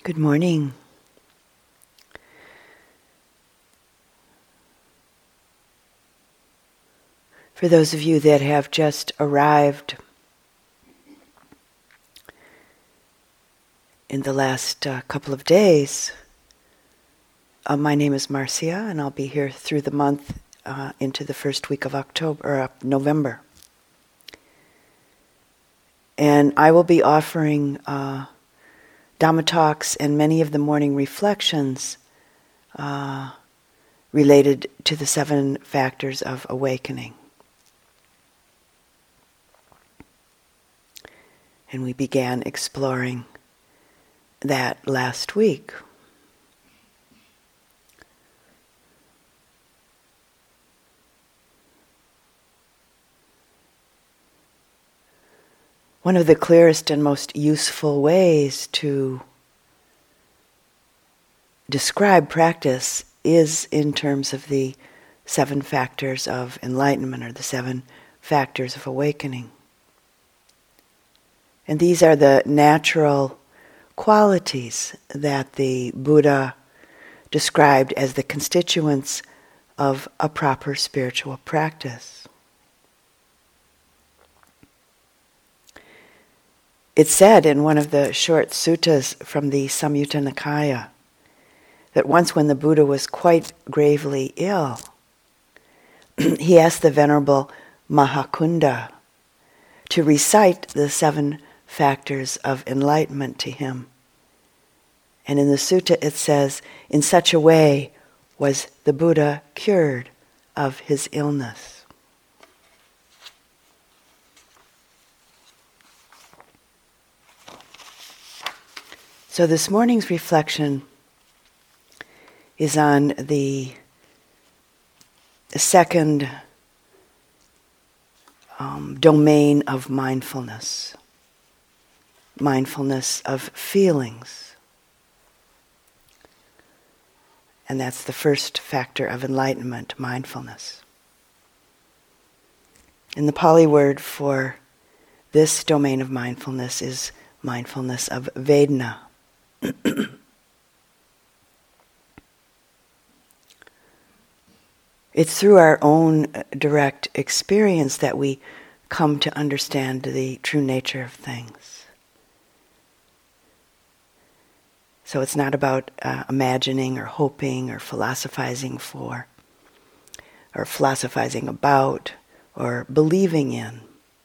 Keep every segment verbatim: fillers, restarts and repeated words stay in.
Good morning. For those of you that have just arrived in the last uh, couple of days, uh, my name is Marcia, and I'll be here through the month uh, into the first week of October or uh, November. And I will be offering uh, Dhamma talks and many of the morning reflections uh, related to the seven factors of awakening. And we began exploring that last week. One of the clearest and most useful ways to describe practice is in terms of the seven factors of enlightenment, or the seven factors of awakening. And these are the natural qualities that the Buddha described as the constituents of a proper spiritual practice. It's said in one of the short suttas from the Samyutta Nikaya that once when the Buddha was quite gravely ill, he asked the Venerable Mahakunda to recite the seven factors of enlightenment to him. And in the sutta it says, in such a way was the Buddha cured of his illness. So this morning's reflection is on the second um, domain of mindfulness. Mindfulness of feelings. And that's the first factor of enlightenment, mindfulness. And the Pali word for this domain of mindfulness is mindfulness of Vedana. It's through our own direct experience that we come to understand the true nature of things. So it's not about uh, imagining or hoping or philosophizing for, or philosophizing about, or believing in.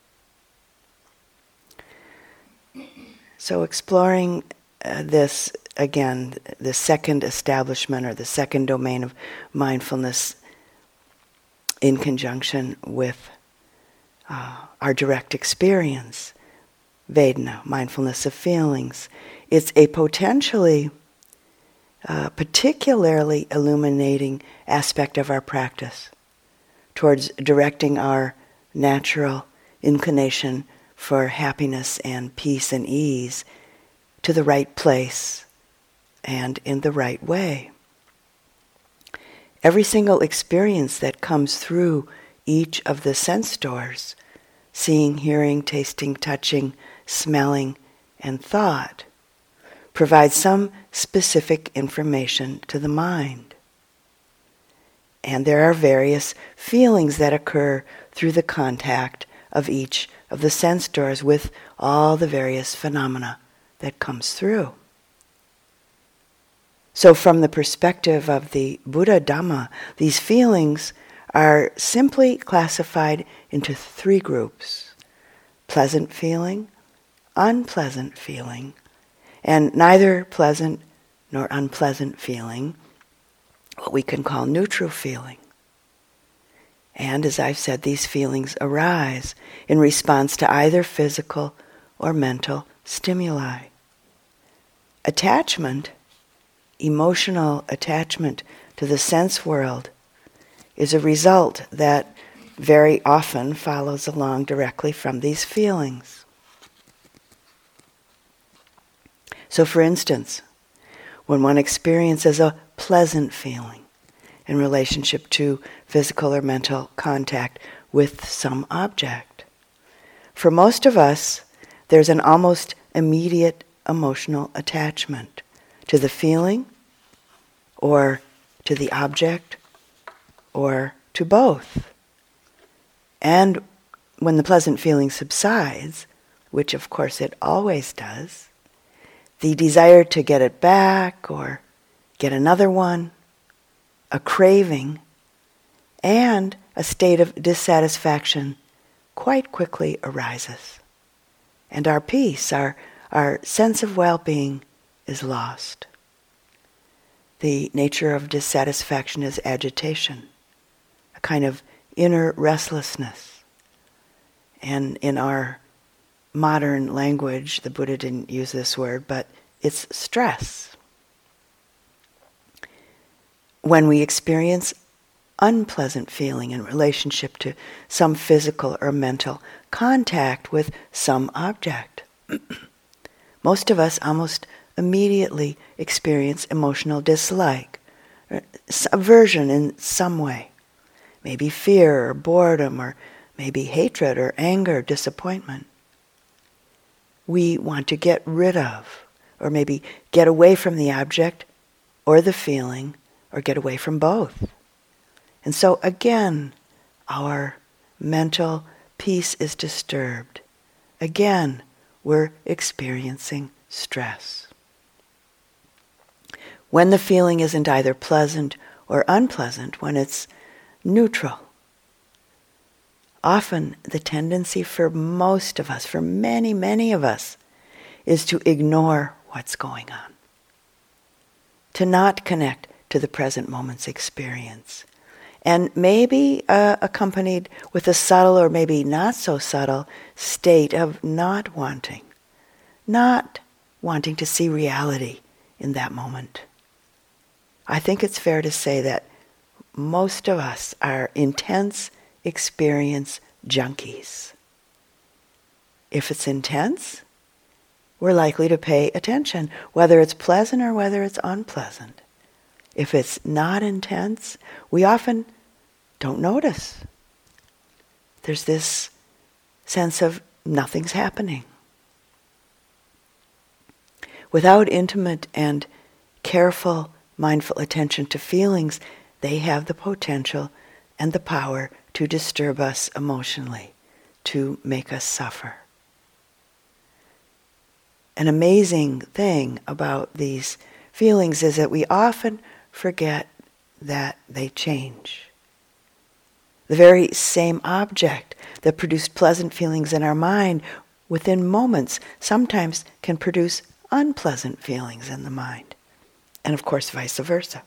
So exploring uh, this, again, the second establishment or the second domain of mindfulness in conjunction with uh, our direct experience, Vedana, mindfulness of feelings. It's a potentially, uh, particularly illuminating aspect of our practice towards directing our natural inclination for happiness and peace and ease to the right place and in the right way. Every single experience that comes through each of the sense doors, seeing, hearing, tasting, touching, smelling, and thought, provides some specific information to the mind. And there are various feelings that occur through the contact of each of the sense doors with all the various phenomena that comes through. So from the perspective of the Buddha Dhamma, these feelings are simply classified into three groups: pleasant feeling, unpleasant feeling, and neither pleasant nor unpleasant feeling, what we can call neutral feeling. And as I've said, these feelings arise in response to either physical or mental stimuli. Attachment, emotional attachment to the sense world, is a result that very often follows along directly from these feelings. So for instance, when one experiences a pleasant feeling in relationship to physical or mental contact with some object, for most of us, there's an almost immediate emotional attachment to the feeling, or to the object, or to both. And when the pleasant feeling subsides, which of course it always does, the desire to get it back or get another one, a craving, and a state of dissatisfaction quite quickly arises. And our peace, our, our sense of well-being is lost. The nature of dissatisfaction is agitation, a kind of inner restlessness. And in our modern language, the Buddha didn't use this word, but it's stress. When we experience unpleasant feeling in relationship to some physical or mental contact with some object, most of us almost immediately experience emotional dislike, aversion in some way. Maybe fear or boredom, or maybe hatred or anger, disappointment. We want to get rid of, or maybe get away from the object or the feeling, or get away from both. And so again, our mental peace is disturbed. Again, we're experiencing stress. When the feeling isn't either pleasant or unpleasant, when it's neutral, often the tendency for most of us, for many, many of us, is to ignore what's going on, to not connect to the present moment's experience, and maybe uh, accompanied with a subtle or maybe not so subtle state of not wanting, not wanting to see reality in that moment. I think it's fair to say that most of us are intense experience junkies. If it's intense, we're likely to pay attention, whether it's pleasant or whether it's unpleasant. If it's not intense, we often don't notice. There's this sense of nothing's happening. Without intimate and careful mindful attention to feelings, they have the potential and the power to disturb us emotionally, to make us suffer. An amazing thing about these feelings is that we often forget that they change. The very same object that produced pleasant feelings in our mind within moments sometimes can produce unpleasant feelings in the mind. And of course, vice versa.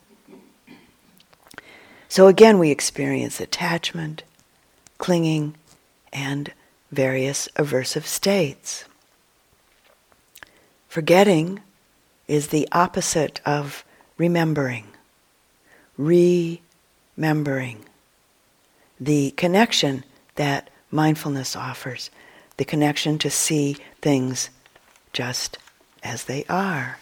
So again, we experience attachment, clinging, and various aversive states. Forgetting is the opposite of remembering. Remembering. The connection that mindfulness offers, the connection to see things just as they are.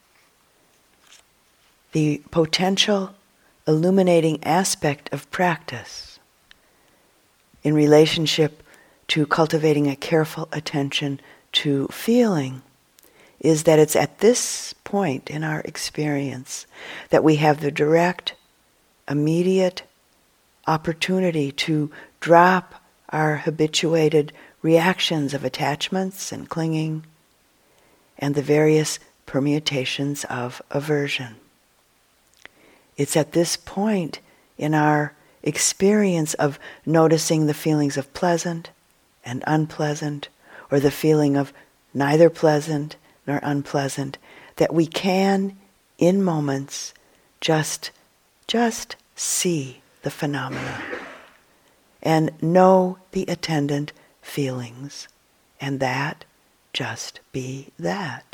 The potential illuminating aspect of practice in relationship to cultivating a careful attention to feeling is that it's at this point in our experience that we have the direct, immediate opportunity to drop our habituated reactions of attachments and clinging and the various permutations of aversion. It's at this point in our experience of noticing the feelings of pleasant and unpleasant, or the feeling of neither pleasant nor unpleasant, that we can, in moments, just, just see the phenomena and know the attendant feelings, and that just be that.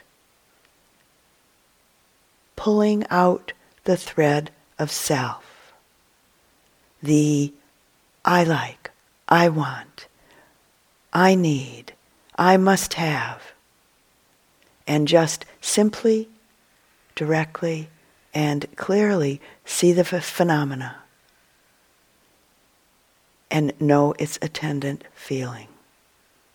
Pulling out the thread of self, the I like, I want, I need, I must have, and just simply, directly, and clearly see the ph- phenomena and know its attendant feeling.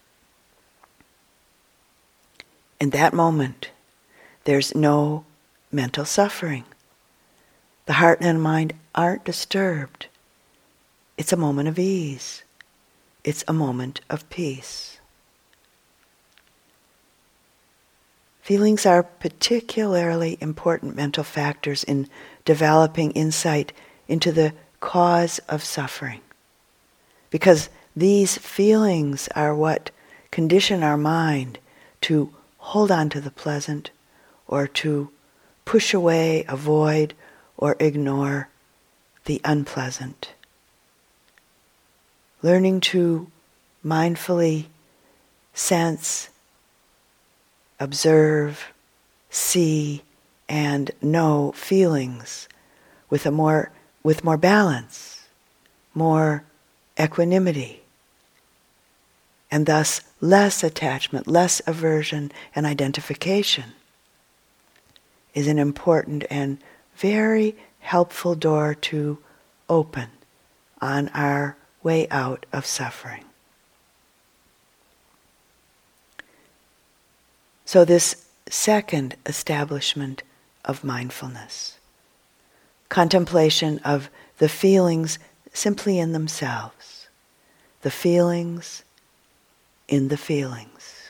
In that moment, there's no mental suffering. The heart and mind aren't disturbed. It's a moment of ease. It's a moment of peace. Feelings are particularly important mental factors in developing insight into the cause of suffering, because these feelings are what condition our mind to hold on to the pleasant or to push away, avoid, or ignore the unpleasant. Learning to mindfully sense, observe, see, and know feelings with a more with more balance, more equanimity, and thus less attachment, less aversion and identification, is an important and very helpful door to open on our way out of suffering. So this second establishment of mindfulness, contemplation of the feelings simply in themselves, the feelings in the feelings.